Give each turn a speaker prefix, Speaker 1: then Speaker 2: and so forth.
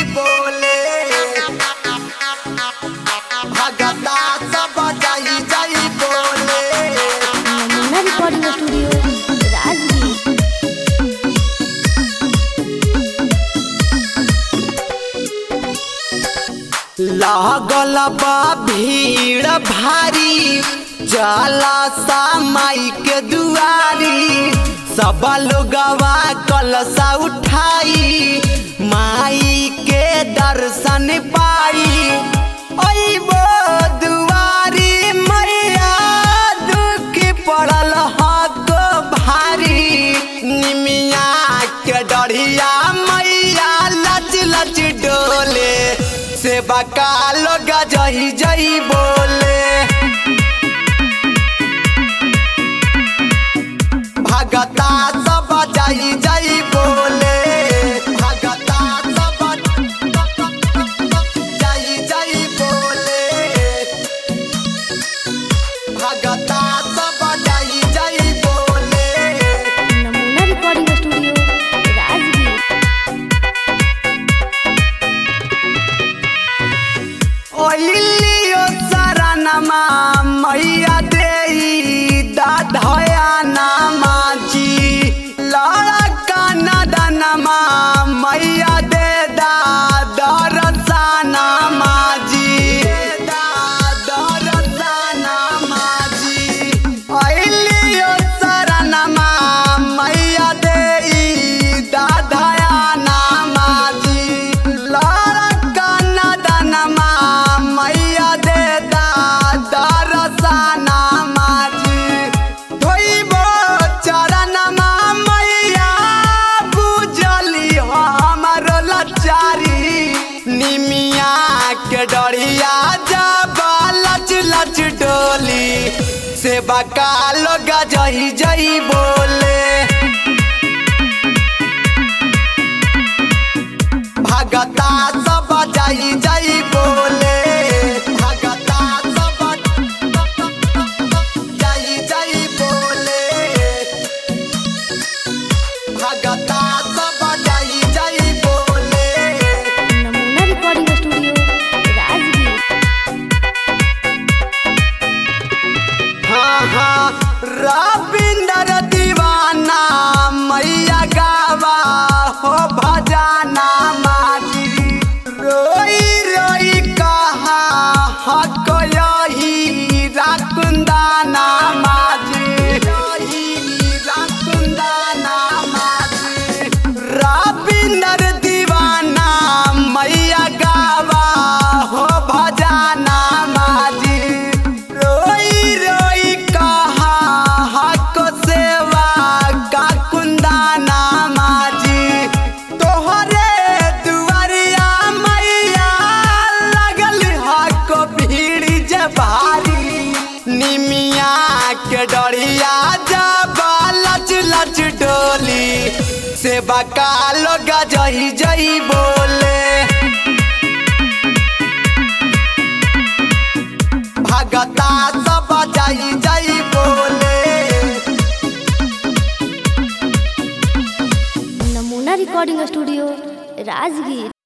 Speaker 1: बोले भगता सब जाई जाई बोले।
Speaker 2: नमूना रिकॉर्डिंग स्टूडियो राजगीर।
Speaker 1: लागल बा भीड़ भारी जाला सा माई के दुआरी, सब लोगवा कलशा उठाई माई के दर्शन पाई। अइबो दुआरी मैया दुख पड़ल हको भारी, निमिया के डढ़िया मैया लच लच डोले, सेवा का लोग जही जही बोले भगता सब जाई जाई बोले। भगता सब जाई जाई बोले भगता सब जाई जाई बोले।
Speaker 2: नमूना रिकॉर्डिंग स्टूडियो राजगीर।
Speaker 1: ओलियो शरणमा मैया देई दाधया नामा जी, लड़का नदनमा मैया दे दरसाना माजी, दरसाना माजी। ओलियो शरणमा मैया देई दाधया नामा जी, लड़का नदनमा मैया दे दरसाना माजी। धोइबो चरणमा मैया बुझली हमरो लाचारी, निमिया के डढ़िया जब लच लच डोली, सेवा का लोग जही जही बोले भगता सब जाई जाई बोले। भगता सब जाई जाई बोले भगता सब जाई जाई बोले।
Speaker 2: नमूना रिकॉर्डिंग स्टूडियो राजगीर।
Speaker 1: हाँ हाँ रविंदर दीवाना मैया गावा हो भजाना माजी, रोई रोई कहा हको यही राकुंदाना माजी, यही राकुंदाना माजी। रविंदर दीवाना मैया गावा हो भजाना माजी, रोई रोई कहा हको सेवा का कुंदाना माजी। तोहरे दुआरिया मैया लगल हको भीड़ जे भारी, निमिया के डढ़िया जब लच लच डोली, सेवा का लोग जही जही बोले भगता सब जाई जाई बोले।
Speaker 2: नमूना रिकॉर्डिंग स्टूडियो राजगीर।